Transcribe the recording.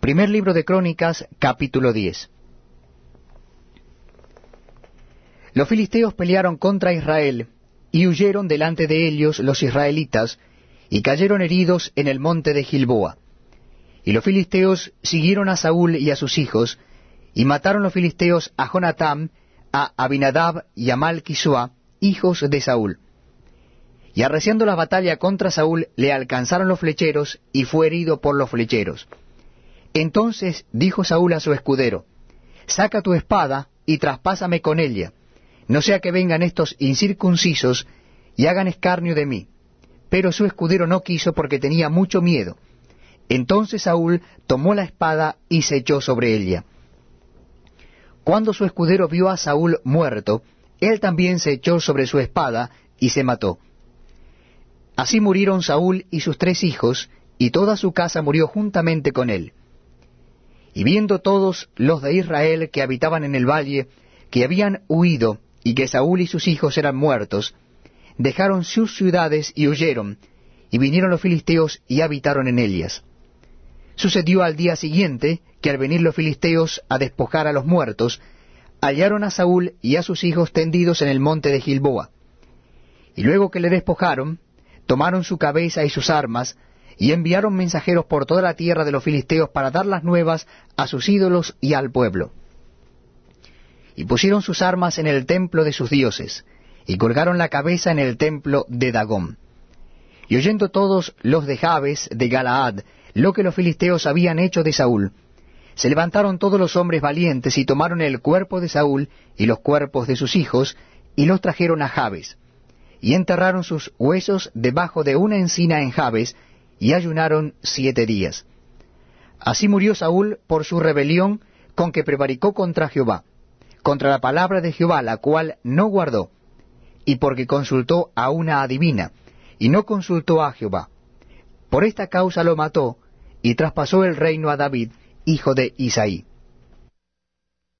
Primer libro de Crónicas, capítulo 10. Los filisteos pelearon contra Israel, y huyeron delante de ellos los israelitas, y cayeron heridos en el monte de Gilboa. Y los filisteos siguieron a Saúl y a sus hijos, y mataron los filisteos a Jonatam, a Abinadab y a Malquisua, hijos de Saúl. Y arreciando la batalla contra Saúl, le alcanzaron los flecheros, y fue herido por los flecheros. Entonces dijo Saúl a su escudero: saca tu espada, y traspásame con ella, no sea que vengan estos incircuncisos, y hagan escarnio de mí. Pero su escudero no quiso, porque tenía mucho miedo. Entonces Saúl tomó la espada, y se echó sobre ella. Cuando su escudero vio a Saúl muerto, él también se echó sobre su espada, y se mató. Así murieron Saúl y sus 3 hijos, y toda su casa murió juntamente con él. Y viendo todos los de Israel que habitaban en el valle, que habían huido, y que Saúl y sus hijos eran muertos, dejaron sus ciudades y huyeron, y vinieron los filisteos y habitaron en ellas. Sucedió al día siguiente, que al venir los filisteos a despojar a los muertos, hallaron a Saúl y a sus hijos tendidos en el monte de Gilboa. Y luego que le despojaron, tomaron su cabeza y sus armas, y enviaron mensajeros por toda la tierra de los filisteos para dar las nuevas a sus ídolos y al pueblo. Y pusieron sus armas en el templo de sus dioses, y colgaron la cabeza en el templo de Dagón. Y oyendo todos los de Jabes de Galaad lo que los filisteos habían hecho de Saúl, se levantaron todos los hombres valientes, y tomaron el cuerpo de Saúl y los cuerpos de sus hijos, y los trajeron a Jabes, y enterraron sus huesos debajo de una encina en Jabes, y ayunaron 7 días. Así murió Saúl por su rebelión con que prevaricó contra Jehová, contra la palabra de Jehová, la cual no guardó, y porque consultó a una adivina, y no consultó a Jehová. Por esta causa lo mató, y traspasó el reino a David, hijo de Isaí.